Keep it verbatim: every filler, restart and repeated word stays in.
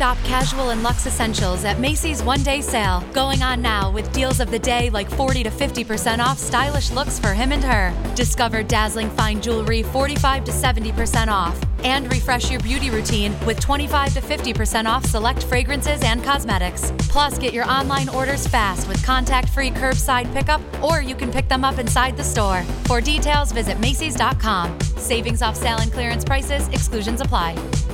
Shop casual and luxe essentials at Macy's one-day sale. Going on now with deals of the day like forty to fifty percent off stylish looks for him and her. Discover dazzling fine jewelry forty-five to seventy percent off. And refresh your beauty routine with twenty-five to fifty percent off select fragrances and cosmetics. Plus, get your online orders fast with contact-free curbside pickup, or you can pick them up inside the store. For details, visit Macys dot com. Savings off sale and clearance prices, exclusions apply.